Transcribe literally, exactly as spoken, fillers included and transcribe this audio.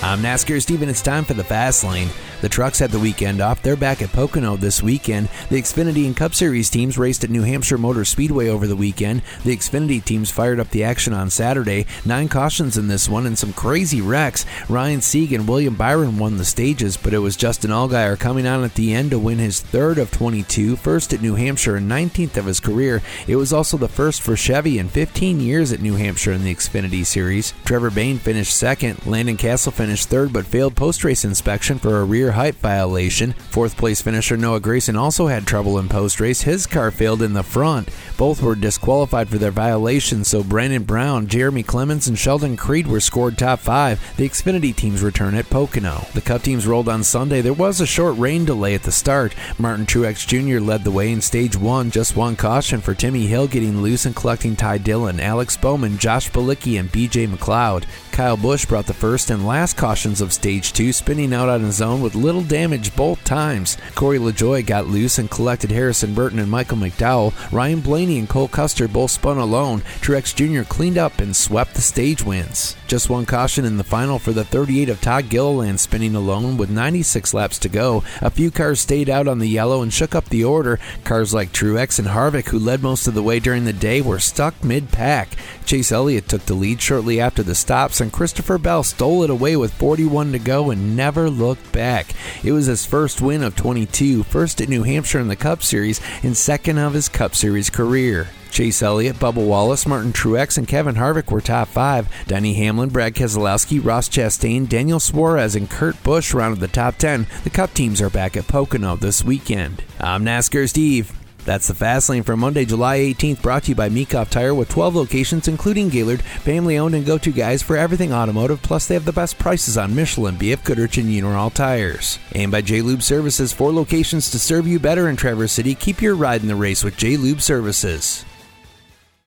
I'm NASCAR Steve, and it's time for the Fast Lane. The trucks had the weekend off. They're back at Pocono this weekend. The Xfinity and Cup Series teams raced at New Hampshire Motor Speedway over the weekend. The Xfinity teams fired up the action on Saturday. Nine cautions in this one and some crazy wrecks. Ryan Sieg and William Byron won the stages, but it was Justin Allgaier coming on at the end to win his third of twenty-two, first at New Hampshire and nineteenth of his career. It was also the first for Chevy in fifteen years at New Hampshire in the Xfinity Series. Trevor Bayne finished second. Landon Castle finished third but failed post-race inspection for a rear height violation. Fourth place finisher Noah Gragson also had trouble in post-race. His car failed in the front. Both were disqualified for their violations, so Brandon Brown, Jeremy Clemens, and Sheldon Creed were scored top five. The Xfinity teams return at Pocono. The Cup teams rolled on Sunday. There was a short rain delay at the start. Martin Truex Junior led the way in stage one. Just one caution for Timmy Hill getting loose and collecting Ty Dillon, Alex Bowman, Josh Bilicki, and B J McLeod. Kyle Busch brought the first and last cautions of stage two, spinning out on his own with little damage both times. Corey LaJoie got loose and collected Harrison Burton and Michael McDowell. Ryan Blaney and Cole Custer both spun alone. Truex Junior cleaned up and swept the stage wins. Just one caution in the final for the thirty-eight of Todd Gilliland spinning alone with ninety-six laps to go. A few cars stayed out on the yellow and shook up the order. Cars like Truex and Harvick, who led most of the way during the day, were stuck mid-pack. Chase Elliott took the lead shortly after the stops, and Christopher Bell stole it away with forty-one to go and never looked back. It was his first win of twenty-two, first at New Hampshire in the Cup Series, and second of his Cup Series career. Chase Elliott, Bubba Wallace, Martin Truex, and Kevin Harvick were top five. Denny Hamlin, Brad Keselowski, Ross Chastain, Daniel Suarez, and Kurt Busch rounded the top ten. The Cup teams are back at Pocono this weekend. I'm NASCAR Steve. That's the Fast Lane for Monday, July eighteenth, brought to you by Meekoff Tire with twelve locations, including Gaylord, family-owned and go-to guys for everything automotive, plus they have the best prices on Michelin, B F Goodrich, and Uniroyal tires. And by J-Lube Services, four locations to serve you better in Traverse City. Keep your ride in the race with J-Lube Services.